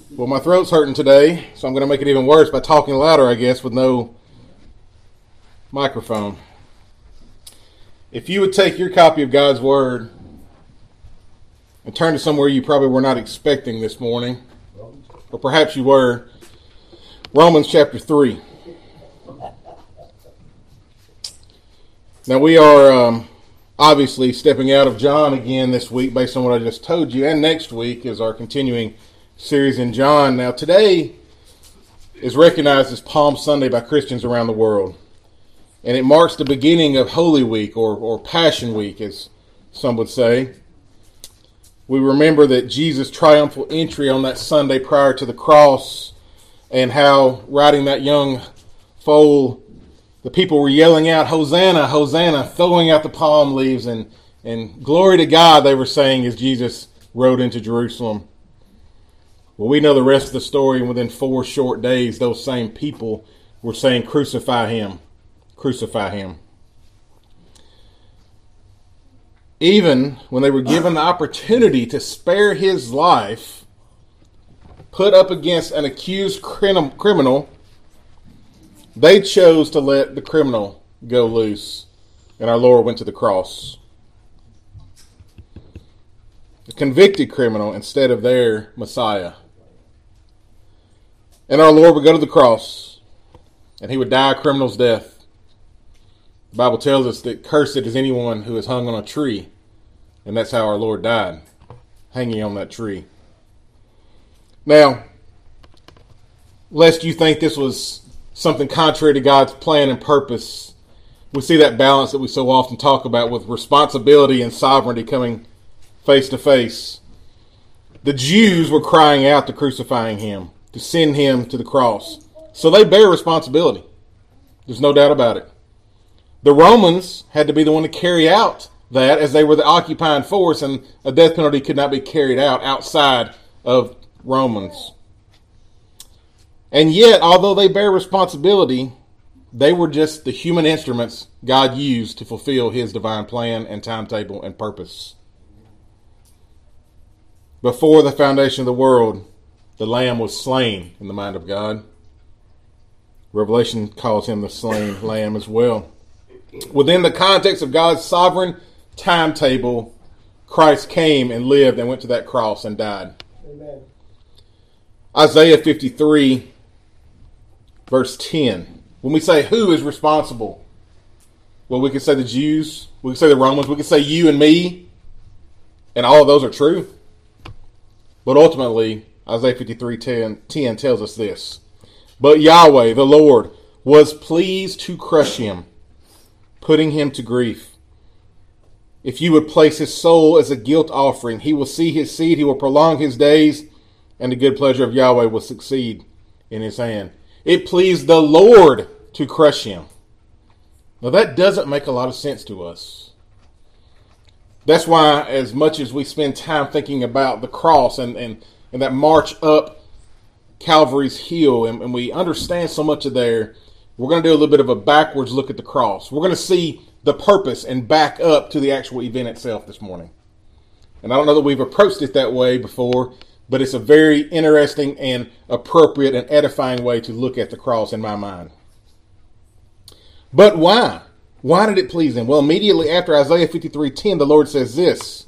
Well, my throat's hurting today, so I'm going to make it even worse by talking louder, I guess, with no microphone. If you would take your copy of God's Word and turn to somewhere you probably were not expecting this morning, or perhaps you were, Romans chapter 3. Now we are obviously stepping out of John again this week based on what I just told you, and next week is our continuing series in John. Now today is recognized as Palm Sunday by Christians around the world, and it marks the beginning of Holy Week or Passion Week, as some would say. We remember that Jesus' triumphal entry on that Sunday prior to the cross, and how riding that young foal, the people were yelling out, "Hosanna, Hosanna," throwing out the palm leaves, and glory to God, they were saying as Jesus rode into Jerusalem. Well, we know the rest of the story, and within 4 short days, those same people were saying, "Crucify him, crucify him." Even when they were given the opportunity to spare his life, put up against an accused criminal, they chose to let the criminal go loose, and our Lord went to the cross. The convicted criminal instead of their Messiah. And our Lord would go to the cross, and he would die a criminal's death. The Bible tells us that cursed is anyone who is hung on a tree, and that's how our Lord died, hanging on that tree. Now, lest you think this was something contrary to God's plan and purpose, we see that balance that we so often talk about with responsibility and sovereignty coming face to face. The Jews were crying out to crucifying him, to send him to the cross. So they bear responsibility. There's no doubt about it. The Romans had to be the one to carry out that, as they were the occupying force, and a death penalty could not be carried out outside of Romans. And yet, although they bear responsibility, they were just the human instruments God used to fulfill his divine plan and timetable and purpose. Before the foundation of the world, the Lamb was slain in the mind of God. Revelation calls him the slain Lamb as well. Within the context of God's sovereign timetable, Christ came and lived and went to that cross and died. Amen. Isaiah 53, verse 10. When we say who is responsible, well, we could say the Jews, we could say the Romans, we could say you and me, and all of those are true. But ultimately, Isaiah 53:10 tells us this: "But Yahweh, the Lord, was pleased to crush him, putting him to grief. If you would place his soul as a guilt offering, he will see his seed, he will prolong his days, and the good pleasure of Yahweh will succeed in his hand. It pleased the Lord to crush him." Now that doesn't make a lot of sense to us. That's why, as much as we spend time thinking about the cross and that march up Calvary's hill, and we understand so much of there, we're going to do a little bit of a backwards look at the cross. We're going to see the purpose and back up to the actual event itself this morning. And I don't know that we've approached it that way before, but it's a very interesting and appropriate and edifying way to look at the cross in my mind. But why? Why did it please him? Well, immediately after Isaiah 53:10, the Lord says this: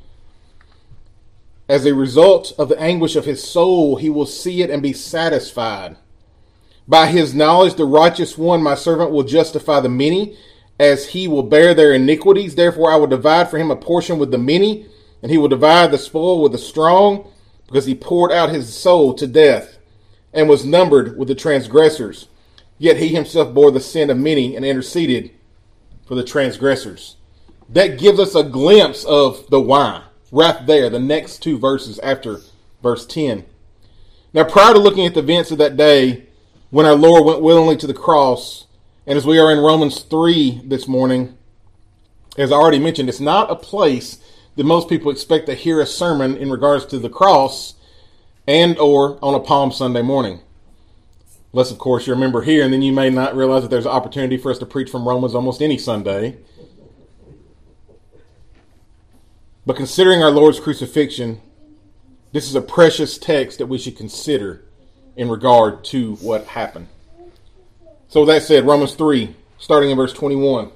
"As a result of the anguish of his soul, he will see it and be satisfied. By his knowledge, the righteous one, my servant, will justify the many, as he will bear their iniquities. Therefore, I will divide for him a portion with the many, and he will divide the spoil with the strong, because he poured out his soul to death and was numbered with the transgressors. Yet he himself bore the sin of many and interceded for the transgressors." That gives us a glimpse of the why right there, the next 2 verses after verse 10. Now, prior to looking at the events of that day when our Lord went willingly to the cross, and as we are in Romans 3 this morning, as I already mentioned, it's not a place that most people expect to hear a sermon in regards to the cross and or on a Palm Sunday morning. Unless, of course, you're a member here, and then you may not realize that there's an opportunity for us to preach from Romans almost any Sunday. But considering our Lord's crucifixion, This is a precious text that we should consider in regard to what happened. So with that said, Romans 3, starting in verse 21.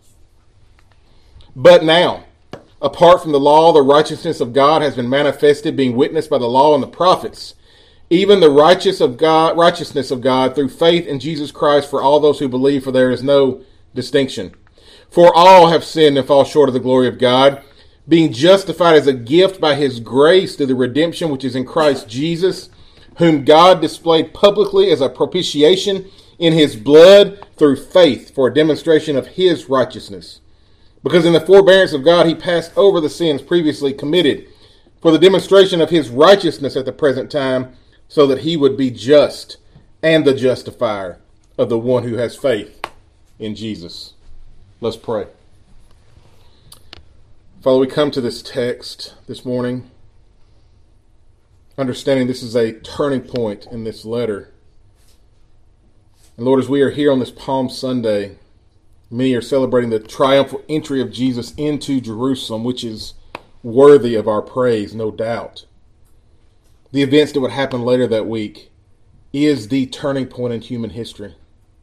But now, apart from the law, the righteousness of God has been manifested, being witnessed by the law and the prophets, even the righteousness of God through faith in Jesus Christ for all those who believe, for there is no distinction. For all have sinned and fall short of the glory of God, being justified as a gift by his grace through the redemption which is in Christ Jesus, whom God displayed publicly as a propitiation in his blood through faith for a demonstration of his righteousness. Because in the forbearance of God he passed over the sins previously committed for the demonstration of his righteousness at the present time, so that he would be just and the justifier of the one who has faith in Jesus. Let's pray. Father, we come to this text this morning, understanding this is a turning point in this letter. And Lord, as we are here on this Palm Sunday, many are celebrating the triumphal entry of Jesus into Jerusalem, which is worthy of our praise, no doubt. The events that would happen later that week is the turning point in human history.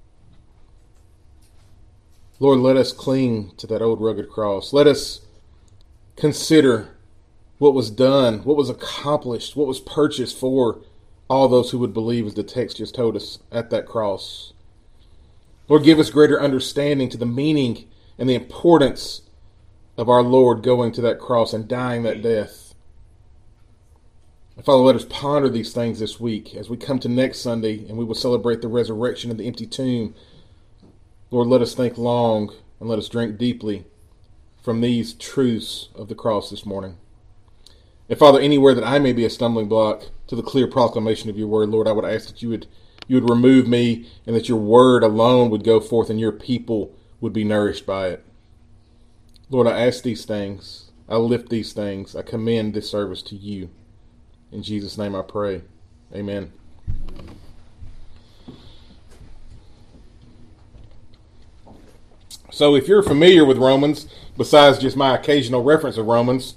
Lord, let us cling to that old rugged cross. Let us consider what was done, what was accomplished, what was purchased for all those who would believe, as the text just told us, at that cross. Lord, give us greater understanding to the meaning and the importance of our Lord going to that cross and dying that death. And Father, let us ponder these things this week as we come to next Sunday and we will celebrate the resurrection of the empty tomb. Lord, let us think long and let us drink deeply from these truths of the cross this morning. And Father, anywhere that I may be a stumbling block to the clear proclamation of your word, Lord, I would ask that you would remove me, and that your word alone would go forth and your people would be nourished by it. Lord, I ask these things. I lift these things. I commend this service to you. In Jesus' name I pray. Amen. So if you're familiar with Romans, besides just my occasional reference of Romans,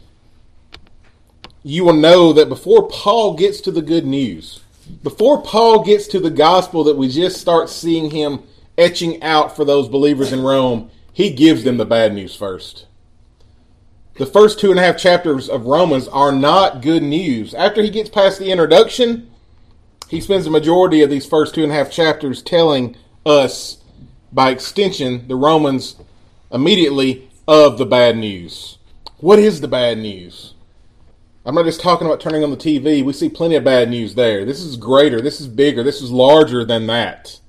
you will know that before Paul gets to the good news, before Paul gets to the gospel that we just start seeing him etching out for those believers in Rome, he gives them the bad news first. The first 2.5 chapters of Romans are not good news. After he gets past the introduction, he spends the majority of these first 2.5 chapters telling us, by extension, the Romans immediately, of the bad news. What is the bad news? I'm not just talking about turning on the TV. We see plenty of bad news there. This is greater. This is bigger. This is larger than that.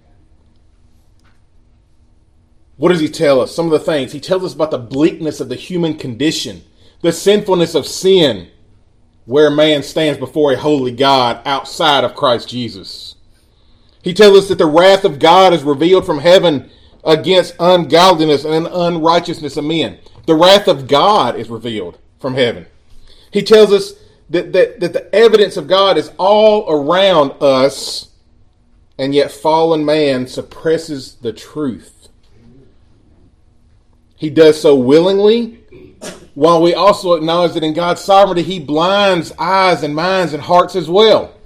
What does he tell us? Some of the things. He tells us about the bleakness of the human condition, the sinfulness of sin, where man stands before a holy God outside of Christ Jesus. He tells us that the wrath of God is revealed from heaven against ungodliness and unrighteousness of men. The wrath of God is revealed from heaven. He tells us that the evidence of God is all around us, and yet fallen man suppresses the truth. He does so willingly, while we also acknowledge that in God's sovereignty, he blinds eyes and minds and hearts as well.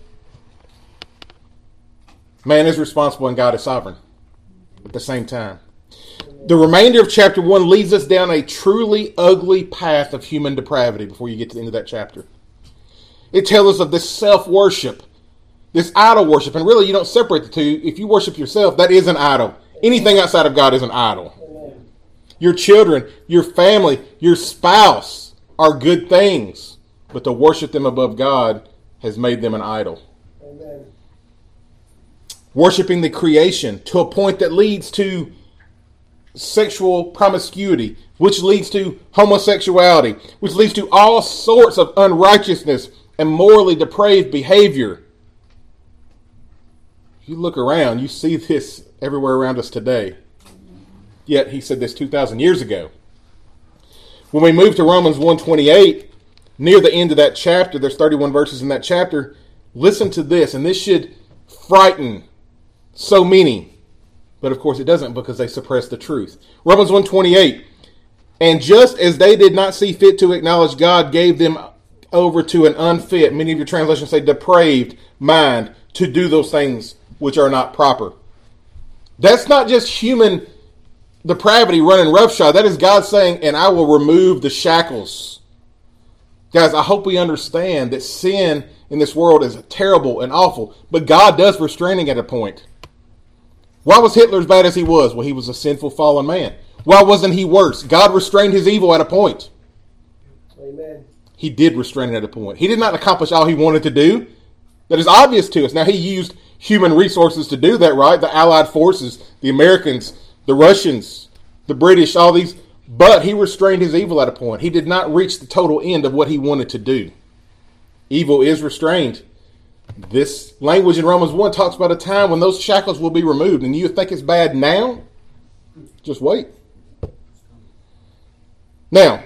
Man is responsible and God is sovereign at the same time. The remainder of chapter 1 leads us down a truly ugly path of human depravity before you get to the end of that chapter. It tells us of this self-worship, this idol worship. And really, you don't separate the two. If you worship yourself, that is an idol. Anything outside of God is an idol. Your children, your family, your spouse are good things. But to worship them above God has made them an idol. Amen. Worshiping the creation to a point that leads to sexual promiscuity, which leads to homosexuality, which leads to all sorts of unrighteousness and morally depraved behavior. If you look around, you see this everywhere around us today. Yet he said this 2,000 years ago. When we move to Romans 1:28, near the end of that chapter, there's 31 verses in that chapter. Listen to this, and this should frighten so many. But of course it doesn't, because they suppress the truth. Romans 1:28, and just as they did not see fit to acknowledge God gave them over to an unfit, many of your translations say depraved mind, to do those things which are not proper. That's not just human depravity running roughshod. That is God saying, and I will remove the shackles. Guys, I hope we understand that sin in this world is terrible and awful, but God does restraining at a point. Why was Hitler as bad as he was? Well, he was a sinful, fallen man. Why wasn't he worse? God restrained his evil at a point. Amen. He did restrain it at a point. He did not accomplish all he wanted to do. That is obvious to us. Now, he used human resources to do that, right? The Allied forces, the Americans, the Russians, the British, all these. But he restrained his evil at a point. He did not reach the total end of what he wanted to do. Evil is restrained. This language in Romans 1 talks about a time when those shackles will be removed. And you think it's bad now? Just wait. Now,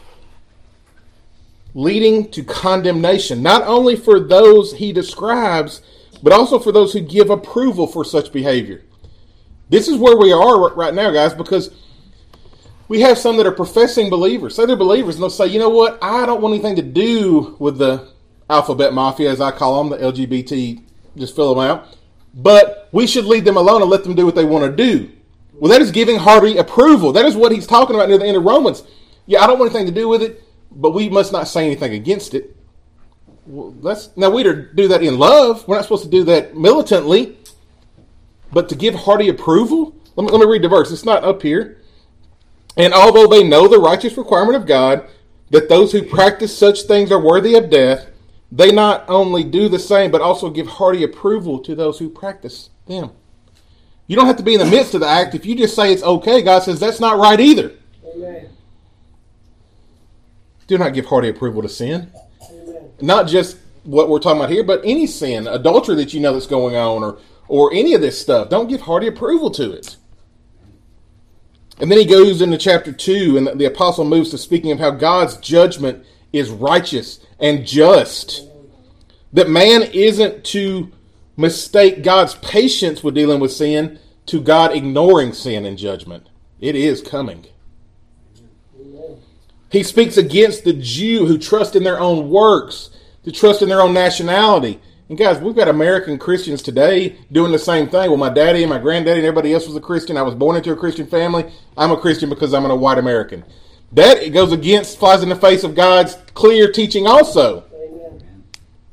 leading to condemnation, not only for those he describes, but also for those who give approval for such behavior. This is where we are right now, guys, because we have some that are professing believers. Say they're believers, and they'll say, you know what, I don't want anything to do with the alphabet mafia, as I call them, the LGBT, just fill them out. But we should leave them alone and let them do what they want to do. Well, that is giving hearty approval. That is what he's talking about near the end of Romans. Yeah, I don't want anything to do with it, but we must not say anything against it. Well, now, we do that in love. We're not supposed to do that militantly. But to give hearty approval? Let me read the verse. It's not up here. And although they know the righteous requirement of God, that those who practice such things are worthy of death, they not only do the same, but also give hearty approval to those who practice them. You don't have to be in the midst of the act. If you just say it's okay, God says that's not right either. Amen. Do not give hearty approval to sin. Amen. Not just what we're talking about here, but any sin, adultery that you know that's going on, or any of this stuff. Don't give hearty approval to it. And then he goes into chapter 2, and the apostle moves to speaking of how God's judgment is righteous and just. That man isn't to mistake God's patience with dealing with sin to God ignoring sin and judgment. It is coming. He speaks against the Jew who trust in their own works, to trust in their own nationality. And guys, we've got American Christians today doing the same thing. Well, my daddy and my granddaddy and everybody else was a Christian. I was born into a Christian family. I'm a Christian because I'm a white American. That it goes against, flies in the face of God's clear teaching also. Amen.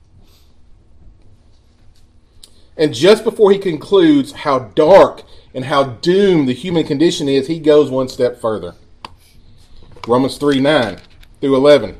And just before he concludes how dark and how doomed the human condition is, he goes one step further. Romans 3:9 through 11.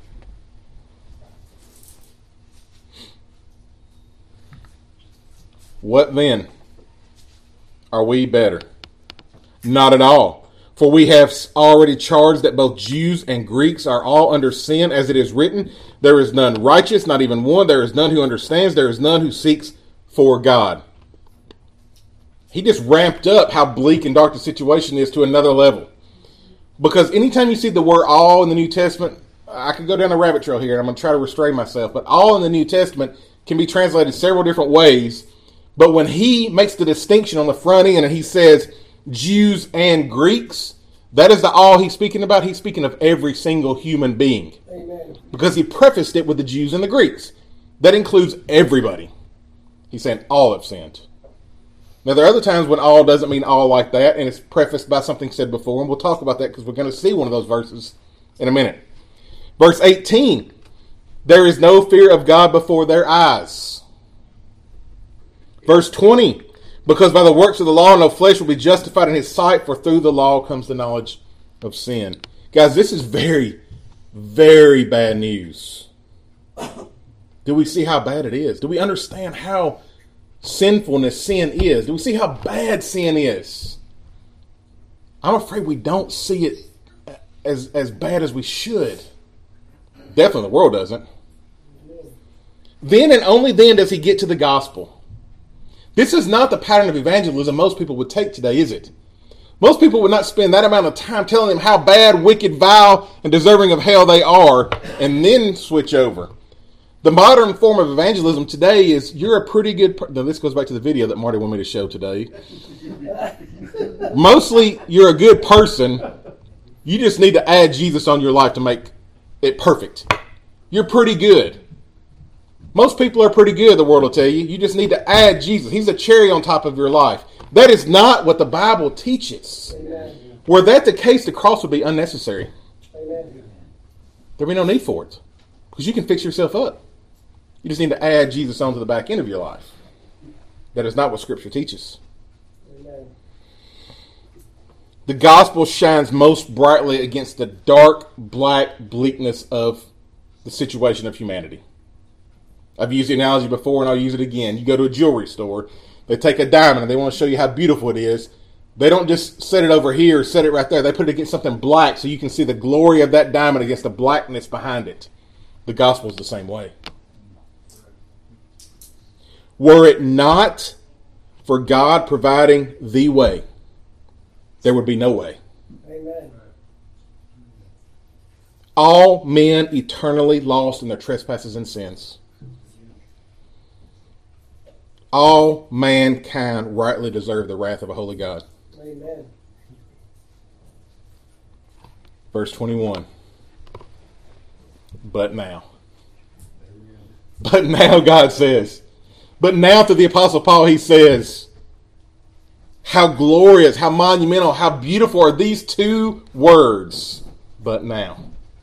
What then? Are we better? Not at all. For we have already charged that both Jews and Greeks are all under sin, as it is written, there is none righteous, not even one. There is none who understands. There is none who seeks for God. He just ramped up how bleak and dark the situation is to another level. Because anytime you see the word all in the New Testament, I could go down the rabbit trail here, and I'm going to try to restrain myself, but all in the New Testament can be translated several different ways. But when he makes the distinction on the front end and he says Jews and Greeks, that is the all he's speaking about. He's speaking of every single human being. Amen. Because he prefaced it with the Jews and the Greeks. That includes everybody. He's saying all have sinned. Now, there are other times when all doesn't mean all like that, and it's prefaced by something said before, and we'll talk about that because we're going to see one of those verses in a minute. Verse 18, there is no fear of God before their eyes. Verse 20, because by the works of the law no flesh will be justified in his sight, for through the law comes the knowledge of sin. Guys, this is very, very bad news. Do we see how bad it is? Do we understand how sinfulness sin is? Do we see how bad sin is? I'm afraid we don't see it as bad as we should. Definitely the world doesn't. Then and only then does he get to the gospel. This is not the pattern of evangelism most people would take today, is it? Most people would not spend that amount of time telling them how bad, wicked, vile, and deserving of hell they are, and then switch over. The modern form of evangelism today is you're a pretty good person. This goes back to the video that Marty wanted me to show today. Mostly, you're a good person. You just need to add Jesus on your life to make it perfect. you're pretty good. Most people are pretty good, the world will tell you. You just need to add Jesus. He's a cherry on top of your life. That is not what the Bible teaches. Amen. Were that the case, the cross would be unnecessary. Amen. There'd be no need for it. Because you can fix yourself up. You just need to add Jesus onto the back end of your life. That is not what Scripture teaches. Amen. The gospel shines most brightly against the dark, black bleakness of the situation of humanity. I've used the analogy before and I'll use it again. You go to a jewelry store, they take a diamond and they want to show you how beautiful it is. They don't just set it over here or set it right there. They put it against something black so you can see the glory of that diamond against the blackness behind it. The gospel is the same way. Were it not for God providing the way, there would be no way. Amen. All men eternally lost in their trespasses and sins. All mankind rightly deserve the wrath of a holy God. Amen. Verse 21. But now, God says, but now through the Apostle Paul, he says, how glorious, how monumental, how beautiful are these two words. But now.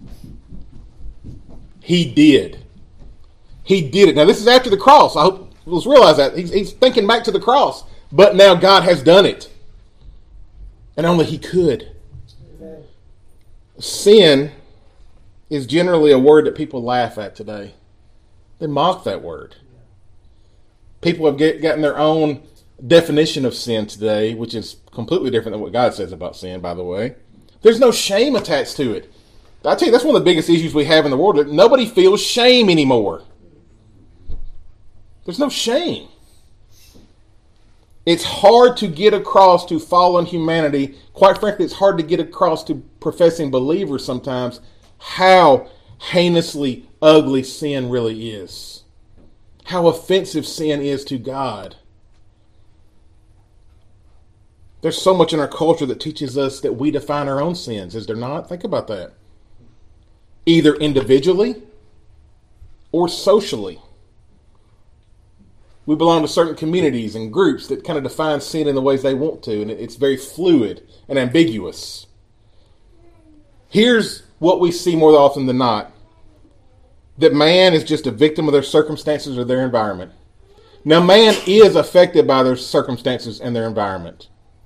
He did. He did it. Now this is after the cross. I hope let's realize that. He's thinking back to the cross. But now God has done it. And only he could. Amen. Sin is generally a word that people laugh at today. They mock that word. People have gotten their own definition of sin today, which is completely different than what God says about sin, by the way. There's no shame attached to it. I tell you, that's one of the biggest issues we have in the world. That nobody feels shame anymore. There's no shame. It's hard to get across to fallen humanity. Quite frankly, it's hard to get across to professing believers sometimes how heinously ugly sin really is. How offensive sin is to God. There's so much in our culture that teaches us that we define our own sins, is there not? Think about that. Either individually or socially. We belong to certain communities and groups that kind of define sin in the ways they want to, and it's very fluid and ambiguous. Here's what we see more often than not. That man is just a victim of their circumstances or their environment. Now, man is affected by their circumstances and their environment.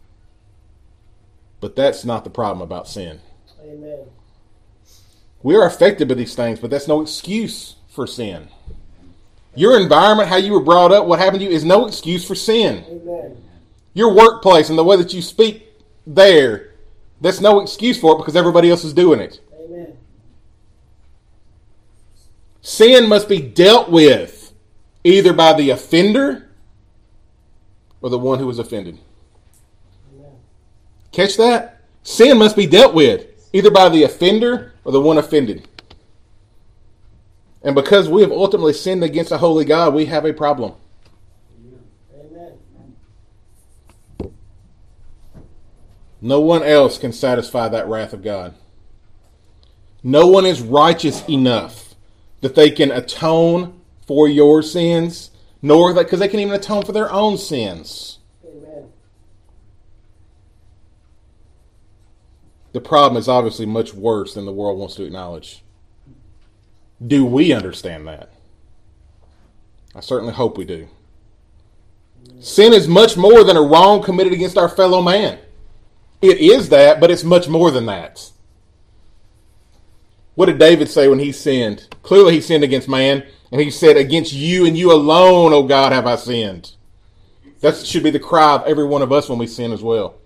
But that's not the problem about sin. Amen. We are affected by these things, but that's no excuse for sin. Your environment, how you were brought up, what happened to you, is no excuse for sin. Amen. Your workplace and the way that you speak there, that's no excuse for it because everybody else is doing it. Amen. Sin must be dealt with either by the offender or the one who was offended. Amen. Catch that? Sin must be dealt with either by the offender or the one offended. And because we have ultimately sinned against a holy God, we have a problem. Amen. No one else can satisfy that wrath of God. No one is righteous enough that they can atone for your sins, nor that because they can even atone for their own sins. Amen. The problem is obviously much worse than the world wants to acknowledge. Do we understand that? I certainly hope we do. Sin is much more than a wrong committed against our fellow man. It is that, but it's much more than that. What did David say when he sinned? Clearly he sinned against man, and he said, against you and you alone, O God, have I sinned. That should be the cry of every one of us when we sin as well.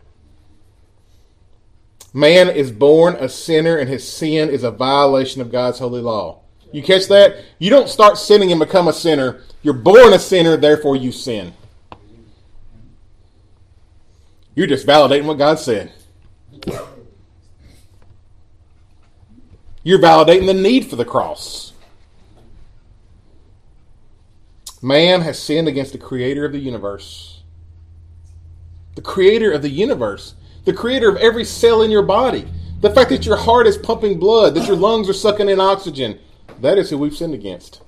Man is born a sinner, and his sin is a violation of God's holy law. You catch that? You don't start sinning and become a sinner. You're born a sinner, therefore you sin. You're just validating what God said. You're validating the need for the cross. Man has sinned against the creator of the universe. The creator of the universe. The creator of every cell in your body. The fact that your heart is pumping blood, that your lungs are sucking in oxygen. That is who we've sinned against.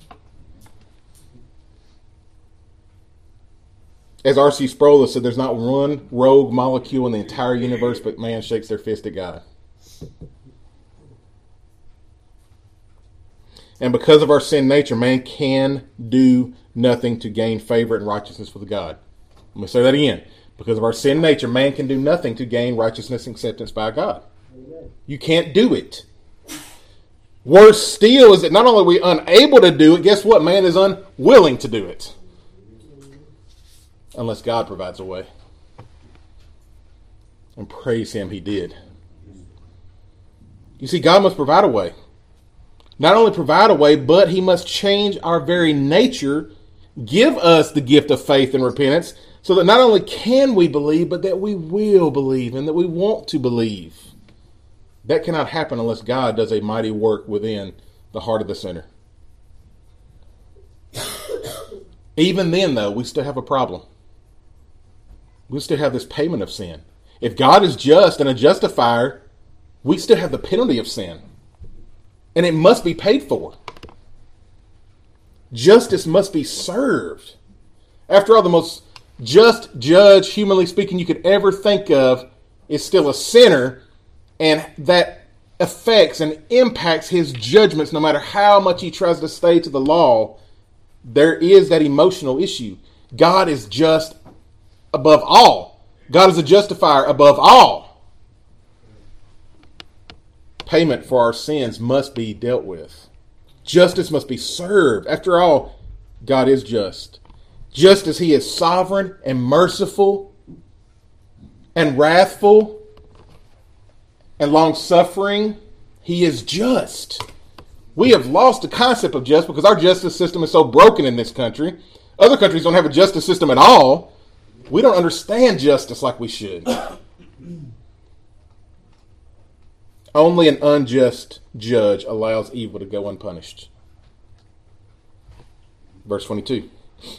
As R.C. Sproul said, there's not one rogue molecule in the entire universe, but man shakes their fist at God. And because of our sin nature, man can do nothing to gain favor and righteousness with God. I'm going to say that again. Because of our sin nature, man can do nothing to gain righteousness and acceptance by God. Amen. You can't do it. Worse still is that not only are we unable to do it, guess what? Man is unwilling to do it. Unless God provides a way. And praise him, he did. You see, God must provide a way. Not only provide a way, but he must change our very nature, give us the gift of faith and repentance, so that not only can we believe, but that we will believe and that we want to believe. That cannot happen unless God does a mighty work within the heart of the sinner. Even then, though, we still have a problem. We still have this payment of sin. If God is just and a justifier, we still have the penalty of sin. And it must be paid for. Justice must be served. After all, the most just judge, humanly speaking, you could ever think of is still a sinner, and that affects and impacts his judgments no matter how much he tries to stay to the law. There is that emotional issue. God is just above all. God is a justifier above all. Payment for our sins must be dealt with. Justice must be served. After all, God is just. Just as he is sovereign and merciful and wrathful and long-suffering, he is just. We have lost the concept of just because our justice system is so broken in this country. Other countries don't have a justice system at all. We don't understand justice like we should. Only an unjust judge allows evil to go unpunished. Verse 22.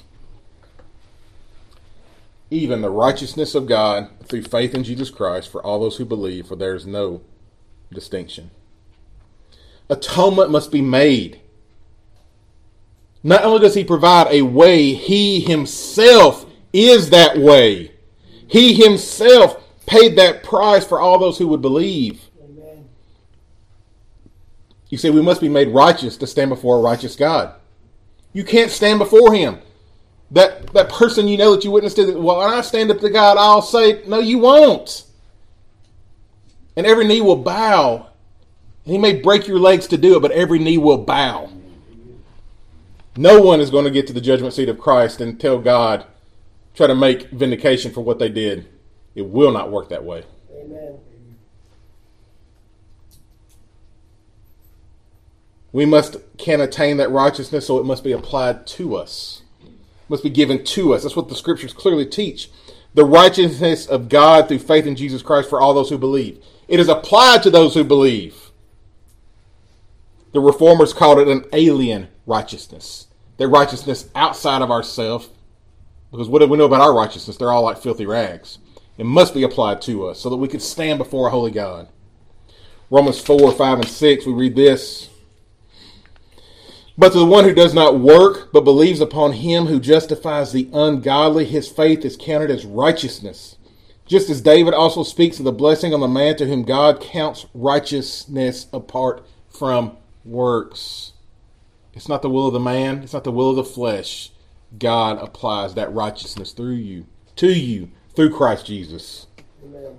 Even the righteousness of God through faith in Jesus Christ for all those who believe, for there is no distinction. Atonement must be made. Not only does he provide a way, he himself is that way. He himself paid that price for all those who would believe. Amen. You say we must be made righteous to stand before a righteous God. You can't stand before him. That person you know that you witnessed to, well, when I stand up to God, I'll say, no, you won't. And every knee will bow. He may break your legs to do it, but every knee will bow. No one is going to get to the judgment seat of Christ and tell God, try to make vindication for what they did. It will not work that way. Amen. We can attain that righteousness, so it must be applied to us. It must be given to us. That's what the scriptures clearly teach. The righteousness of God through faith in Jesus Christ for all those who believe. It is applied to those who believe. The reformers called it an alien righteousness. That righteousness outside of ourselves. Because what do we know about our righteousness? They're all like filthy rags. It must be applied to us so that we can stand before a holy God. Romans 4, 5, and 6, we read this. But to the one who does not work, but believes upon him who justifies the ungodly, his faith is counted as righteousness. Just as David also speaks of the blessing on the man to whom God counts righteousness apart from works. It's not the will of the man. It's not the will of the flesh. God applies that righteousness through you, to you, through Christ Jesus. Amen.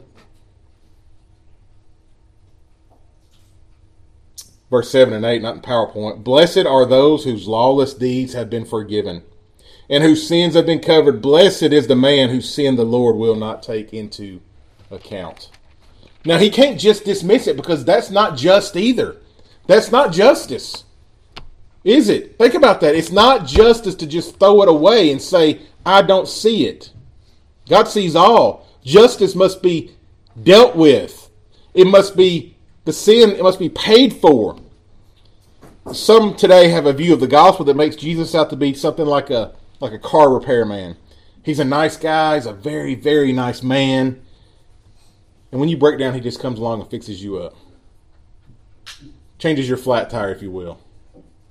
Verse 7 and 8, not in PowerPoint. Blessed are those whose lawless deeds have been forgiven and whose sins have been covered. Blessed is the man whose sin the Lord will not take into account. Now, he can't just dismiss it because that's not just either. That's not justice. Is it? Think about that. It's not justice to just throw it away and say, I don't see it. God sees all. Justice must be dealt with. It must be the sin, it must be paid for. Some today have a view of the gospel that makes Jesus out to be something like a car repairman. He's a nice guy. He's a very, very nice man. And when you break down, he just comes along and fixes you up. Changes your flat tire, if you will.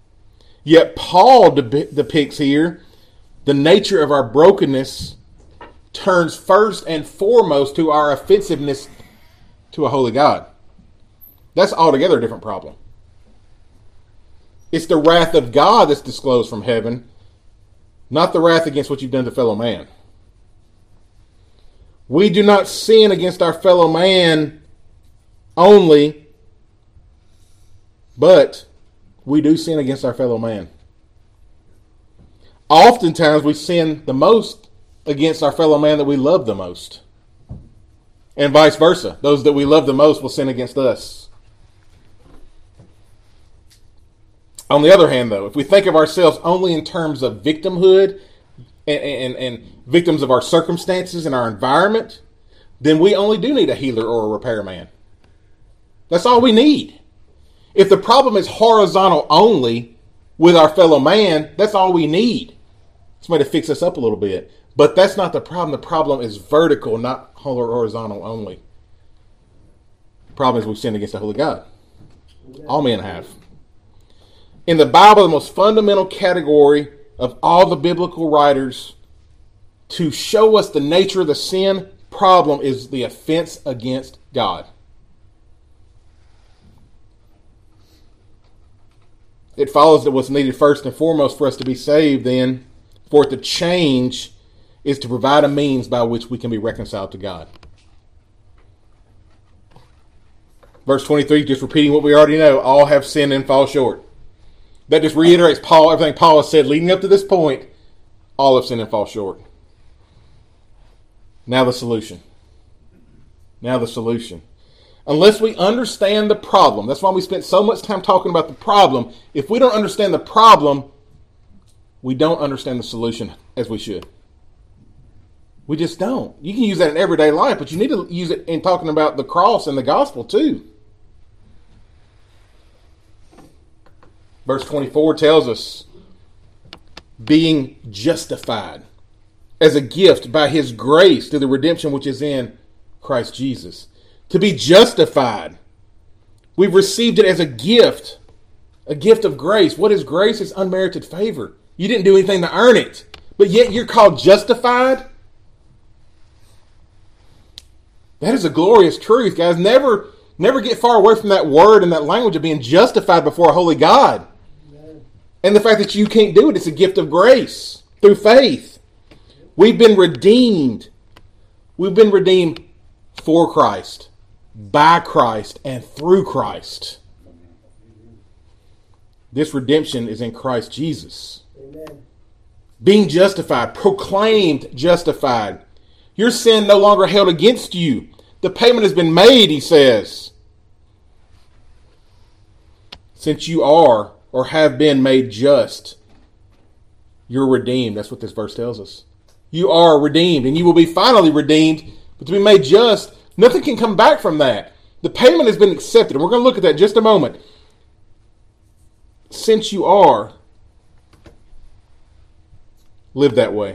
Yet Paul depicts here the nature of our brokenness turns first and foremost to our offensiveness to a holy God. That's altogether a different problem. It's the wrath of God that's disclosed from heaven, not the wrath against what you've done to fellow man. We do not sin against our fellow man only, but we do sin against our fellow man. Oftentimes we sin the most against our fellow man that we love the most. And vice versa. Those that we love the most will sin against us. On the other hand, though, if we think of ourselves only in terms of victimhood and victims of our circumstances and our environment, then we only do need a healer or a repairman. That's all we need. If the problem is horizontal only with our fellow man, that's all we need. Somebody to fix us up a little bit. But that's not the problem. The problem is vertical, not horizontal only. The problem is we've sinned against the holy God. All men have. In the Bible, the most fundamental category of all the biblical writers to show us the nature of the sin problem is the offense against God. It follows that what's needed first and foremost for us to be saved, then, for it to change, is to provide a means by which we can be reconciled to God. Verse 23, just repeating what we already know, all have sinned and fall short. That just reiterates everything Paul has said leading up to this point. All have sinned and fall short. Now the solution. Unless we understand the problem, that's why we spent so much time talking about the problem. If we don't understand the problem, we don't understand the solution as we should. We just don't. You can use that in everyday life, but you need to use it in talking about the cross and the gospel too. Verse 24 tells us, being justified as a gift by his grace through the redemption which is in Christ Jesus. To be justified, we've received it as a gift of grace. What is grace? It's unmerited favor. You didn't do anything to earn it, but yet you're called justified. That is a glorious truth, guys. Never get far away from that word and that language of being justified before a holy God. Amen. And the fact that you can't do it, it's a gift of grace through faith. We've been redeemed. We've been redeemed for Christ, by Christ, and through Christ. This redemption is in Christ Jesus. Amen. Being justified, proclaimed justified. Your sin no longer held against you. The payment has been made, he says. Since you are or have been made just, you're redeemed. That's what this verse tells us. You are redeemed, and you will be finally redeemed. But to be made just, nothing can come back from that. The payment has been accepted, and we're going to look at that in just a moment. Since you are, live that way.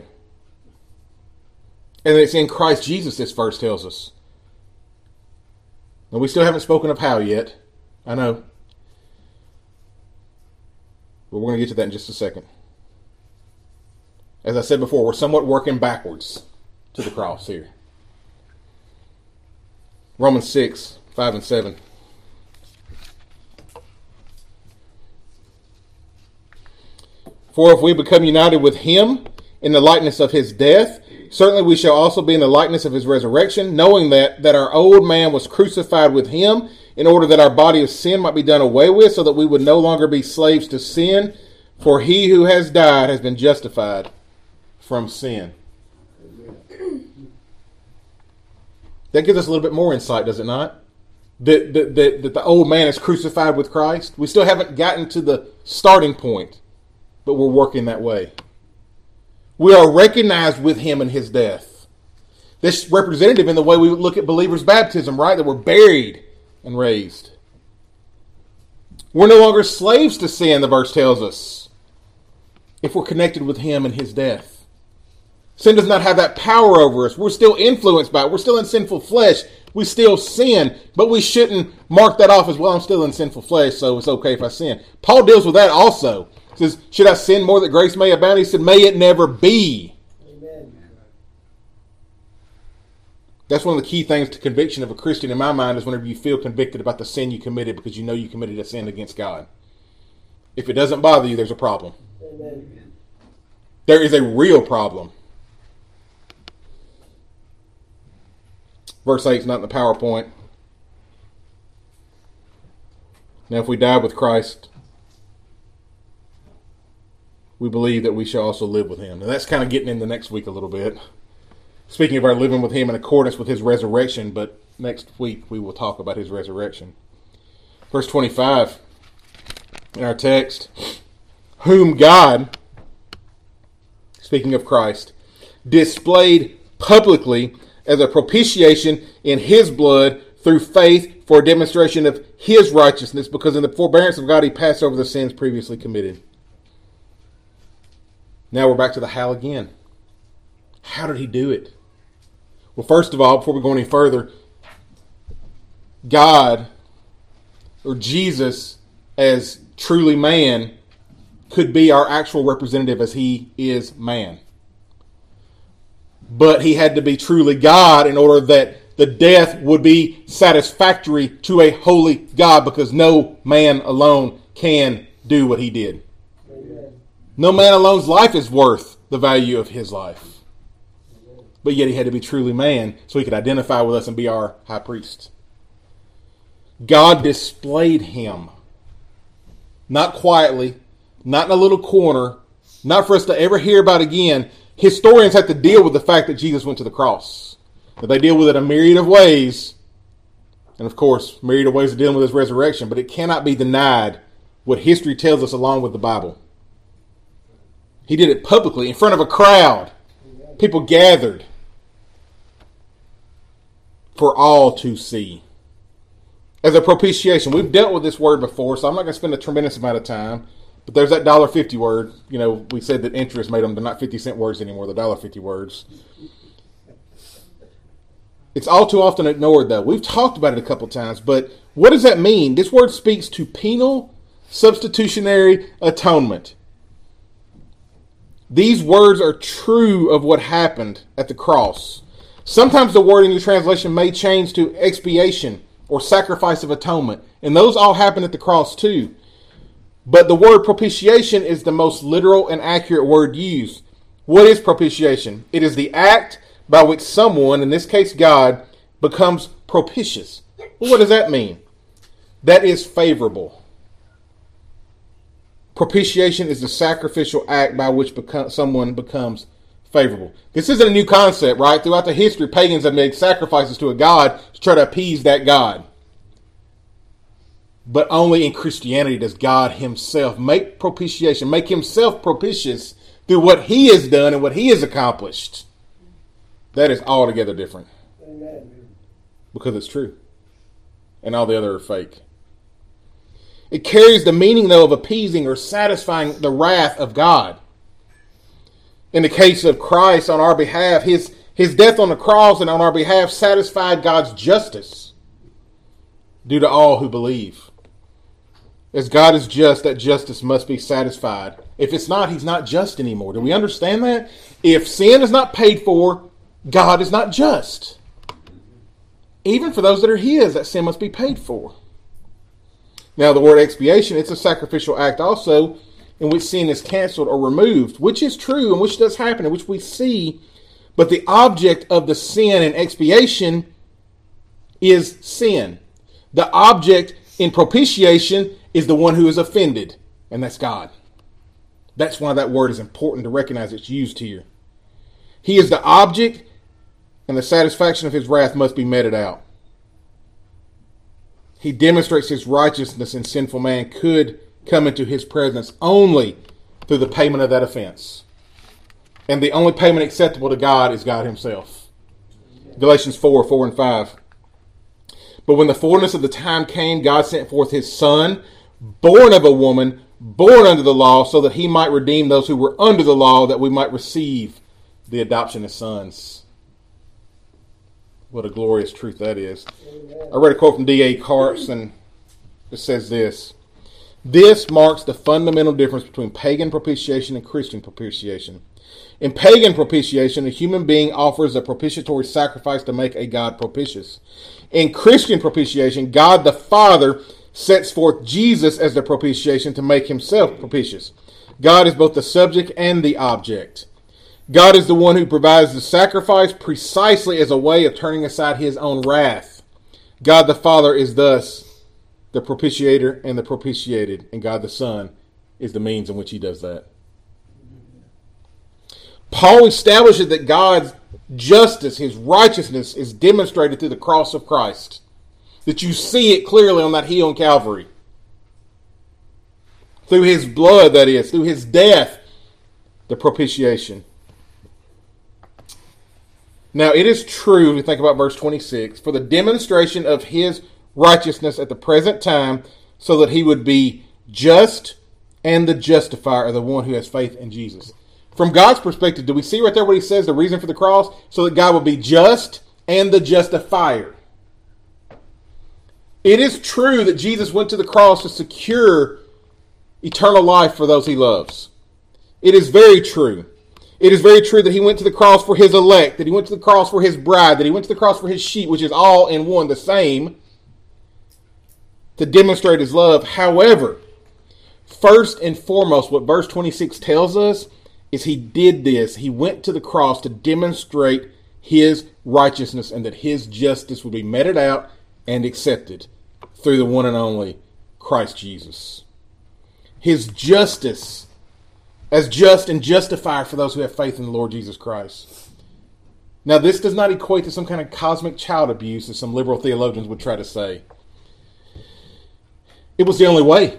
And it's in Christ Jesus, this verse tells us. And we still haven't spoken of how yet. I know. But we're going to get to that in just a second. As I said before, we're somewhat working backwards to the cross here. Romans 6, 5 and 7. For if we become united with him in the likeness of his death, certainly we shall also be in the likeness of his resurrection, knowing that our old man was crucified with him, in order that our body of sin might be done away with, so that we would no longer be slaves to sin. For he who has died has been justified from sin. That gives us a little bit more insight, does it not? That the old man is crucified with Christ. We still haven't gotten to the starting point, but we're working that way. We are recognized with him in his death. This is representative in the way we look at believers' baptism, right? That we're buried and raised. We're no longer slaves to sin, the verse tells us, if we're connected with him in his death. Sin does not have that power over us. We're still influenced by it. We're still in sinful flesh. We still sin, but we shouldn't mark that off as, well, I'm still in sinful flesh, so it's okay if I sin. Paul deals with that also. He says, should I sin more that grace may abound? He said, may it never be. Amen. That's one of the key things to conviction of a Christian in my mind is whenever you feel convicted about the sin you committed because you know you committed a sin against God. If it doesn't bother you, there's a problem. Amen. There is a real problem. Verse 8 is not in the PowerPoint. Now, if we die with Christ, we believe that we shall also live with him. And that's kind of getting into next week a little bit. Speaking of our living with him in accordance with his resurrection, but next week we will talk about his resurrection. Verse 25 in our text, whom God, speaking of Christ, displayed publicly as a propitiation in his blood through faith for a demonstration of his righteousness, because in the forbearance of God he passed over the sins previously committed. Now we're back to the how again. How did he do it? Well, first of all, before we go any further, God, or Jesus, as truly man, could be our actual representative as he is man. But he had to be truly God in order that the death would be satisfactory to a holy God, because no man alone can do what he did. Amen. No man alone's life is worth the value of his life. But yet he had to be truly man so he could identify with us and be our high priest. God displayed him. Not quietly, not in a little corner, not for us to ever hear about again. Historians have to deal with the fact that Jesus went to the cross. But they deal with it a myriad of ways. And of course, myriad of ways of dealing with his resurrection. But it cannot be denied what history tells us along with the Bible. He did it publicly in front of a crowd. People gathered for all to see. As a propitiation. We've dealt with this word before, so I'm not going to spend a tremendous amount of time. But there's that $1.50 word. You know, we said that interest made them, they're not 50-cent words anymore, the $1.50 words. It's all too often ignored, though. We've talked about it a couple times, but what does that mean? This word speaks to penal substitutionary atonement. These words are true of what happened at the cross. Sometimes the word in your translation may change to expiation or sacrifice of atonement, and those all happened at the cross too. But the word propitiation is the most literal and accurate word used. What is propitiation? It is the act by which someone, in this case God, becomes propitious. Well, what does that mean? That is favorable. Propitiation is the sacrificial act by which someone becomes favorable. This isn't a new concept, right? Throughout the history, pagans have made sacrifices to a god to try to appease that god. But only in Christianity does God himself make propitiation, make himself propitious through what he has done and what he has accomplished. That is altogether different. Amen. Because it's true. And all the other are fake. It carries the meaning, though, of appeasing or satisfying the wrath of God. In the case of Christ on our behalf, his death on the cross and on our behalf satisfied God's justice due to all who believe. As God is just, that justice must be satisfied. If it's not, he's not just anymore. Do we understand that? If sin is not paid for, God is not just. Even for those that are his, that sin must be paid for. Now, the word expiation, it's a sacrificial act also in which sin is canceled or removed, which is true and which does happen and which we see. But the object of the sin and expiation is sin. The object in propitiation is the one who is offended, and that's God. That's why that word is important to recognize it's used here. He is the object, and the satisfaction of his wrath must be meted out. He demonstrates his righteousness, and sinful man could come into his presence only through the payment of that offense. And the only payment acceptable to God is God himself. Galatians 4 and 5. But when the fullness of the time came, God sent forth his Son, born of a woman, born under the law, so that he might redeem those who were under the law, that we might receive the adoption as sons. What a glorious truth that is. Amen. I read a quote from D.A. Carson that says this: This marks the fundamental difference between pagan propitiation and Christian propitiation. In pagan propitiation, a human being offers a propitiatory sacrifice to make a God propitious. In Christian propitiation, God the Father sets forth Jesus as the propitiation to make himself propitious. God is both the subject and the object. God is the one who provides the sacrifice precisely as a way of turning aside his own wrath. God the Father is thus the propitiator and the propitiated, and God the Son is the means in which he does that. Paul establishes that God's justice, his righteousness, is demonstrated through the cross of Christ. That you see it clearly on that hill on Calvary. Through his blood, that is, through his death, the propitiation. Now, it is true, we think about verse 26, for the demonstration of his righteousness at the present time, so that he would be just and the justifier of the one who has faith in Jesus. From God's perspective, do we see right there what he says, the reason for the cross? So that God will be just and the justifier. It is true that Jesus went to the cross to secure eternal life for those he loves. It is very true. It is very true that he went to the cross for his elect, that he went to the cross for his bride, that he went to the cross for his sheep, which is all in one, the same, to demonstrate his love. However, first and foremost, what verse 26 tells us is he did this. He went to the cross to demonstrate his righteousness and that his justice would be meted out and accepted through the one and only Christ Jesus. His justice as just and justifier for those who have faith in the Lord Jesus Christ. Now, this does not equate to some kind of cosmic child abuse, as some liberal theologians would try to say. It was the only way.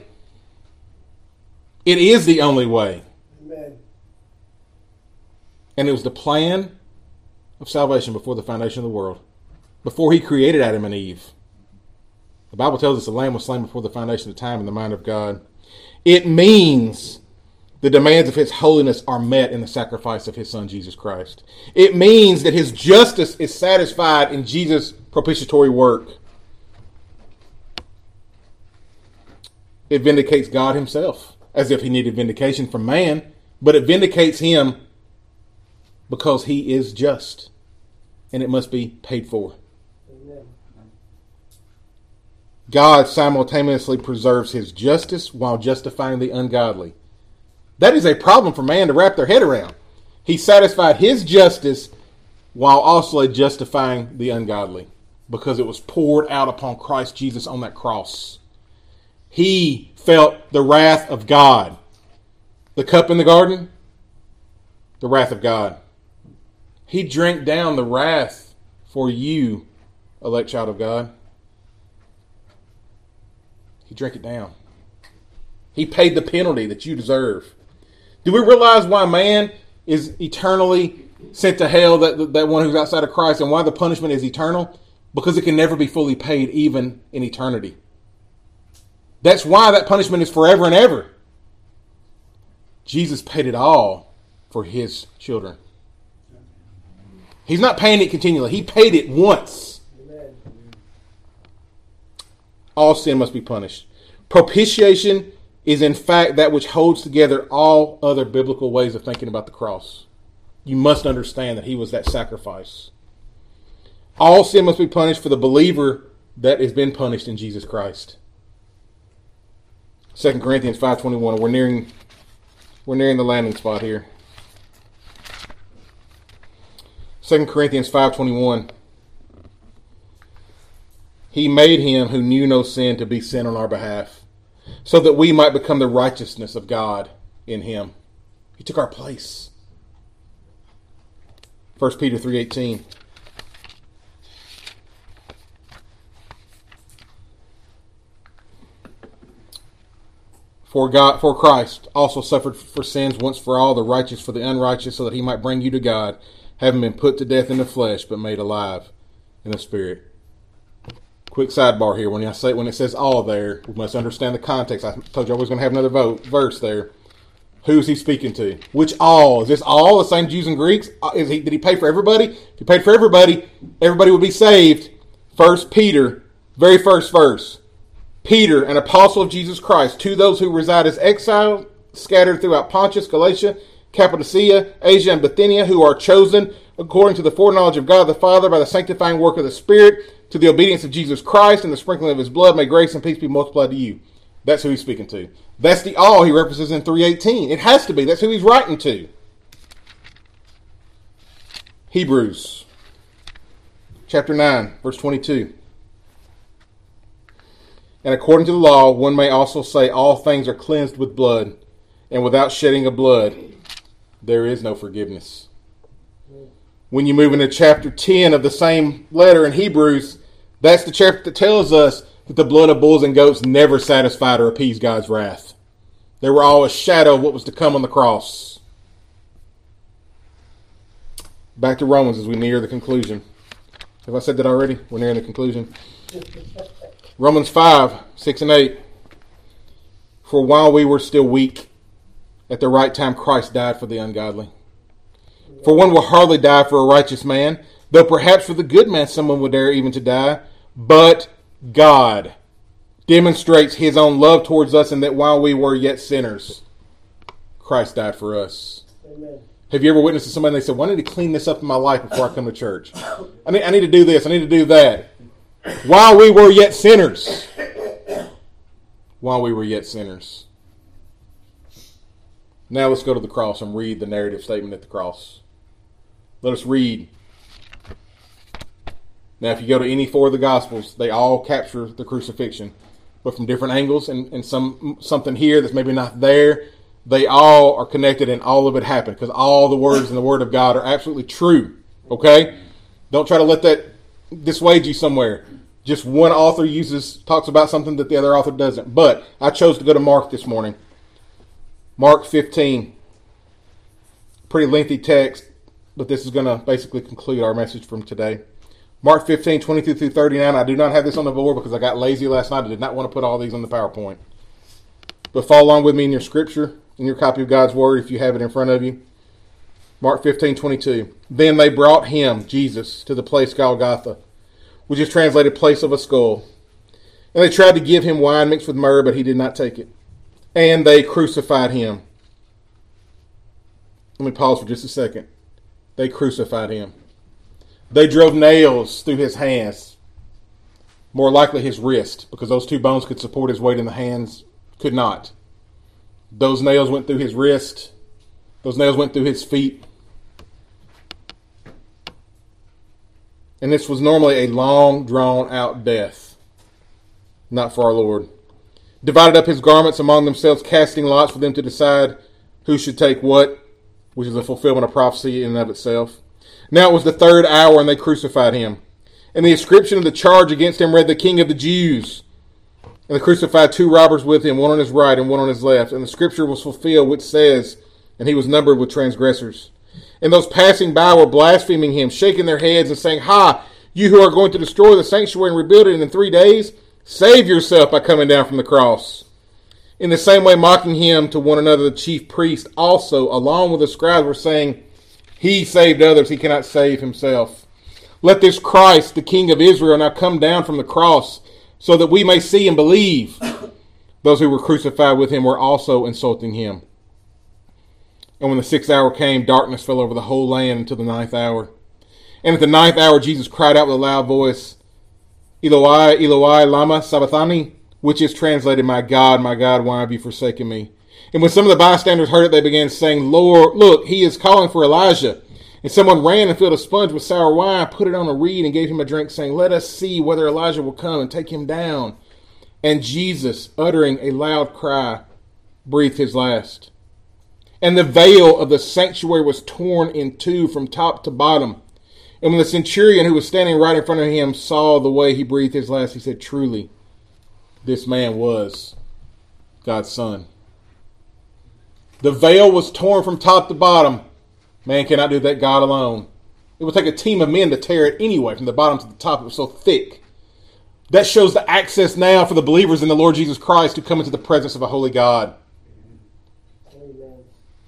It is the only way. Amen. And it was the plan of salvation before the foundation of the world. Before he created Adam and Eve. The Bible tells us the Lamb was slain before the foundation of time in the mind of God. It means the demands of his holiness are met in the sacrifice of his Son, Jesus Christ. It means that his justice is satisfied in Jesus' propitiatory work. It vindicates God himself, as if he needed vindication from man, but it vindicates him because he is just, and it must be paid for. Amen. God simultaneously preserves his justice while justifying the ungodly. That is a problem for man to wrap their head around. He satisfied his justice while also justifying the ungodly, because it was poured out upon Christ Jesus on that cross. He felt the wrath of God. The cup in the garden, the wrath of God. He drank down the wrath for you, elect child of God. He drank it down. He paid the penalty that you deserve. Do we realize why man is eternally sent to hell, that one who's outside of Christ, and why the punishment is eternal? Because it can never be fully paid, even in eternity. That's why that punishment is forever and ever. Jesus paid it all for his children. He's not paying it continually. He paid it once. Amen. All sin must be punished. Propitiation is in fact that which holds together all other biblical ways of thinking about the cross. You must understand that he was that sacrifice. All sin must be punished for the believer that has been punished in Jesus Christ. 2 Corinthians 5:21. We're nearing the landing spot here. 2 Corinthians 5:21. He made him who knew no sin to be sin on our behalf, so that we might become the righteousness of God in him. He took our place. 1 Peter 3:18. For Christ also suffered for sins once for all, the righteous for the unrighteous, so that he might bring you to God, having been put to death in the flesh, but made alive in the spirit. Quick sidebar here. When it says all there, we must understand the context. I told you I was going to have another verse there. Who's he speaking to? Which all? Is this all the same Jews and Greeks? Did he pay for everybody? If he paid for everybody, everybody would be saved. 1 Peter, very first verse. Peter, an apostle of Jesus Christ, to those who reside as exiles, scattered throughout Pontus, Galatia, Cappadocia, Asia, and Bithynia, who are chosen according to the foreknowledge of God the Father by the sanctifying work of the Spirit, to the obedience of Jesus Christ and the sprinkling of his blood, may grace and peace be multiplied to you. That's who he's speaking to. That's the all he references in 3:18. It has to be. That's who he's writing to. Hebrews chapter 9, verse 22. And according to the law, one may also say all things are cleansed with blood, and without shedding of blood, there is no forgiveness. When you move into chapter 10 of the same letter in Hebrews, that's the chapter that tells us that the blood of bulls and goats never satisfied or appeased God's wrath. They were all a shadow of what was to come on the cross. Back to Romans as we near the conclusion. Have I said that already? We're nearing the conclusion. Romans 5, 6 and 8. For while we were still weak, at the right time Christ died for the ungodly. For one will hardly die for a righteous man, though perhaps for the good man someone would dare even to die. But God demonstrates his own love towards us in that while we were yet sinners, Christ died for us. Amen. Have you ever witnessed to somebody and they said, well, I need to clean this up in my life before I come to church. I need to do this. I need to do that. While we were yet sinners. While we were yet sinners. Now let's go to the cross and read the narrative statement at the cross. Let us read. Now if you go to any four of the Gospels, they all capture the crucifixion. But from different angles and something here that's maybe not there. They all are connected and all of it happened. Because all the words in the Word of God are absolutely true. Okay? Don't try to let that dissuade you somewhere. Just one author talks about something that the other author doesn't. But I chose to go to Mark this morning. Mark 15. Pretty lengthy text, but this is going to basically conclude our message from today. Mark 15, 22 through 39. I do not have this on the board because I got lazy last night. I did not want to put all these on the PowerPoint. But follow along with me in your scripture, in your copy of God's Word, if you have it in front of you. Mark 15, 22. Then they brought him, Jesus, to the place Golgotha, which is translated place of a skull. And they tried to give him wine mixed with myrrh, but he did not take it. And they crucified him. Let me pause for just a second. They crucified him. They drove nails through his hands. More likely his wrist, because those two bones could support his weight and the hands could not. Those nails went through his wrist. Those nails went through his feet. And this was normally a long, drawn-out death. Not for our Lord. Divided up his garments among themselves, casting lots for them to decide who should take what, which is a fulfillment of prophecy in and of itself. Now it was the third hour, and they crucified him. And the inscription of the charge against him read, the King of the Jews. And they crucified two robbers with him, one on his right and one on his left. And the scripture was fulfilled, which says, and he was numbered with transgressors. And those passing by were blaspheming him, shaking their heads and saying, Ha, you who are going to destroy the sanctuary and rebuild it in 3 days, save yourself by coming down from the cross. In the same way, mocking him to one another, the chief priests also, along with the scribes, were saying, He saved others, he cannot save himself. Let this Christ, the King of Israel, now come down from the cross, so that we may see and believe. Those who were crucified with him were also insulting him. And when the 6th hour came, darkness fell over the whole land until the 9th hour. And at the 9th hour, Jesus cried out with a loud voice, Eloi, Eloi, lama sabachthani, which is translated, my God, why have you forsaken me? And when some of the bystanders heard it, they began saying, Lord, look, he is calling for Elijah. And someone ran and filled a sponge with sour wine, put it on a reed, and gave him a drink, saying, Let us see whether Elijah will come and take him down. And Jesus, uttering a loud cry, breathed his last. And the veil of the sanctuary was torn in two from top to bottom. And when the centurion who was standing right in front of him saw the way he breathed his last, he said, Truly, this man was God's Son. The veil was torn from top to bottom. Man cannot do that, God alone. It would take a team of men to tear it anyway, from the bottom to the top. It was so thick. That shows the access now for the believers in the Lord Jesus Christ to come into the presence of a holy God. Amen.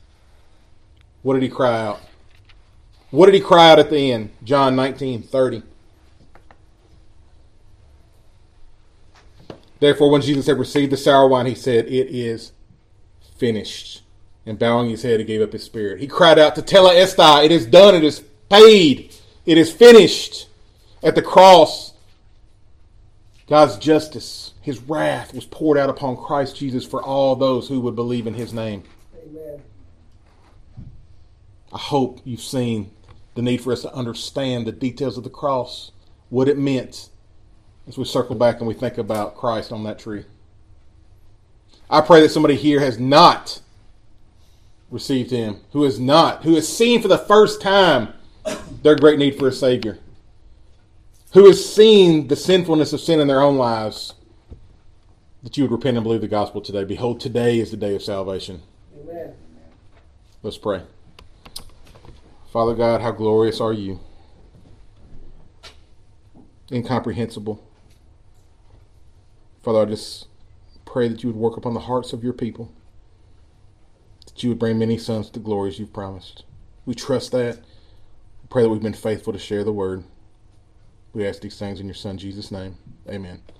What did he cry out? What did he cry out at the end? John 19:30. Therefore, when Jesus had received the sour wine, he said, "It is finished." And bowing his head, he gave up his spirit. He cried out, "Tetelestai, it is done, it is paid, it is finished." At the cross, God's justice, his wrath was poured out upon Christ Jesus for all those who would believe in his name. Amen. I hope you've seen the need for us to understand the details of the cross, what it meant, as we circle back and we think about Christ on that tree. I pray that somebody here has not received him, who has seen for the first time their great need for a Savior, who has seen the sinfulness of sin in their own lives, that you would repent and believe the gospel today. Behold, today is the day of salvation. Amen. Let's pray. Father God, how glorious are you. Incomprehensible. Father, I just pray that you would work upon the hearts of your people, that you would bring many sons to glory as you've promised. We trust that. We pray that we've been faithful to share the word. We ask these things in your Son, Jesus' name. Amen.